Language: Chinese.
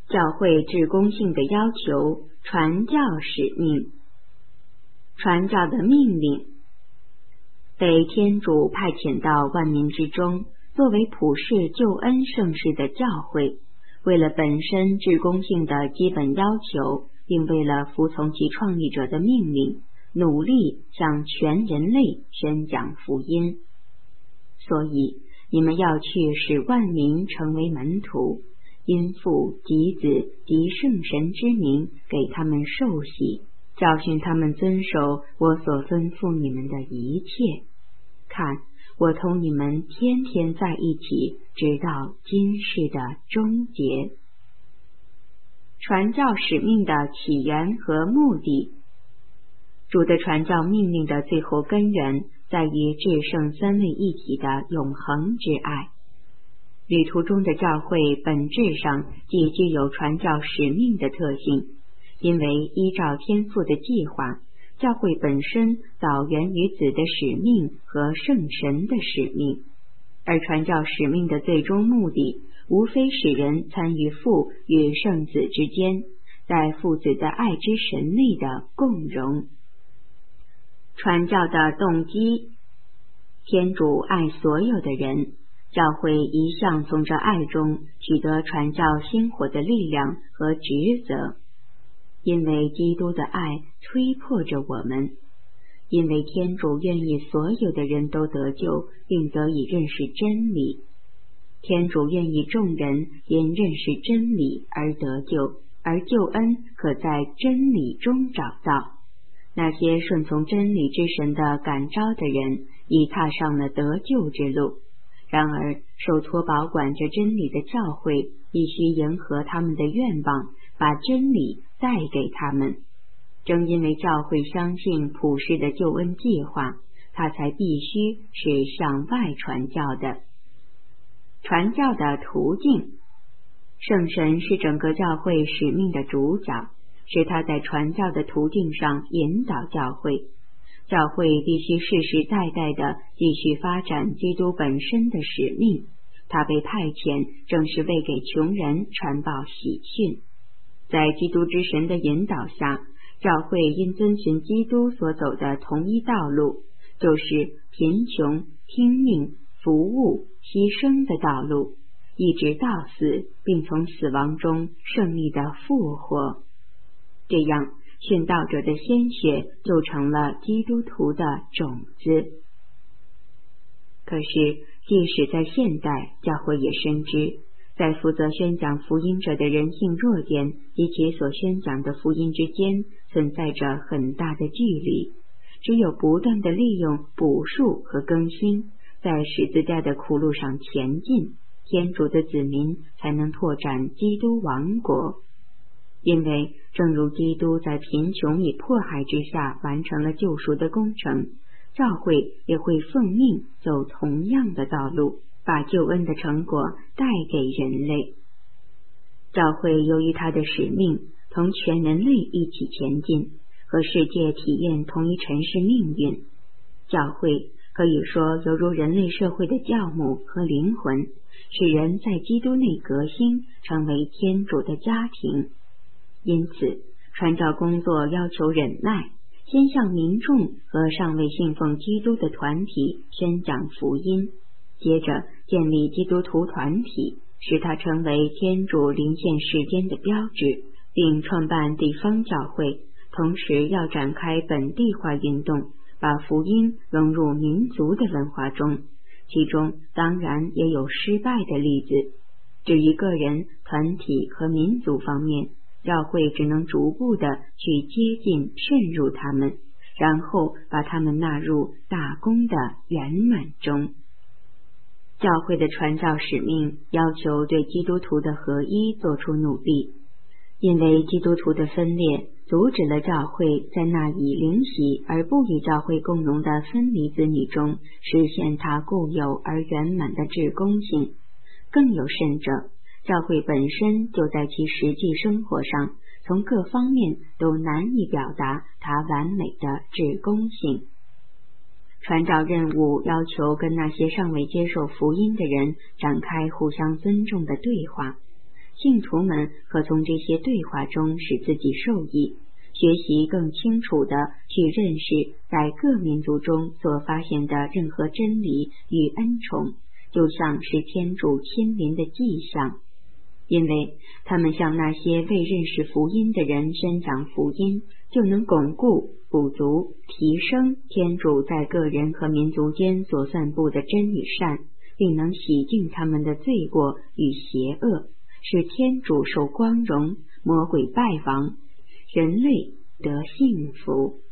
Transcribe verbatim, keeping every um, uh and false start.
教会至公性的要求，传教使命。传教的命令，被天主派遣到万民之中，作为普世救恩盛世的教会，为了本身至公性的基本要求，并为了服从其创立者的命令，努力向全人类宣讲福音。所以你们要去使万民成为门徒，因父及子及圣神之名给他们受洗，教训他们遵守我所吩咐你们的一切。看，我同你们天天在一起，直到今世的终结。传教使命的起源和目的。主的传教命令的最后根源在于至圣三位一体的永恒之爱。旅途中的教会本质上既具有传教使命的特性，因为依照天父的计划，教会本身早源于子的使命和圣神的使命，而传教使命的最终目的无非使人参与父与圣子之间在父子的爱之神内的共融。传教的动机，天主爱所有的人，教会一向从这爱中取得传教薪火的力量和职责。因为基督的爱推迫着我们，因为天主愿意所有的人都得救，并得以认识真理。天主愿意众人因认识真理而得救，而救恩可在真理中找到。那些顺从真理之神的感召的人，已踏上了得救之路。然而，受托保管着真理的教会，必须迎合他们的愿望，把真理带给他们。正因为教会相信普世的救恩计划，它才必须是向外传教的。传教的途径，圣神是整个教会使命的主角，是他在传教的途径上引导教会。教会必须世世代代地继续发展基督本身的使命，他被派遣正是为给穷人传报喜讯。在基督之神的引导下，教会因遵循基督所走的同一道路，就是贫穷、听命、服务、牺牲的道路，一直到死，并从死亡中胜利的复活。这样，殉道者的鲜血就成了基督徒的种子。可是，即使在现代，教会也深知，在负责宣讲福音者的人性弱点及其所宣讲的福音之间存在着很大的距离。只有不断地利用补述和更新，在十字架的苦路上前进，天主的子民才能拓展基督王国。因为正如基督在贫穷与迫害之下完成了救赎的工程，教会也会奉命走同样的道路，把救恩的成果带给人类。教会由于它的使命，同全人类一起前进，和世界体验同一尘世命运。教会可以说犹如人类社会的教母和灵魂，使人在基督内革新，成为天主的家庭。因此，传教工作要求忍耐，先向民众和尚未信奉基督的团体宣讲福音，接着建立基督徒团体，使它成为天主临现世间的标志，并创办地方教会，同时要展开本地化运动，把福音融入民族的文化中，其中当然也有失败的例子。至于个人、团体和民族方面，教会只能逐步地去接近渗入他们，然后把他们纳入大功的圆满中。教会的传教使命要求对基督徒的合一做出努力，因为基督徒的分裂阻止了教会在那以灵洗而不与教会共融的分离子女中实现它固有而圆满的至公性。更有甚者，教会本身就在其实际生活上，从各方面都难以表达它完美的至公性。传教任务要求跟那些尚未接受福音的人展开互相尊重的对话， 信徒们可从这些对话中使自己受益，学习更清楚地去认识在各民族中所发现的任何真理与恩宠，就像是天主亲临的迹象，因为他们向那些未认识福音的人宣讲福音，就能巩固、补足、提升天主在个人和民族间所散布的真与善，并能洗净他们的罪过与邪恶，使天主受光荣，魔鬼败亡，人类得幸福。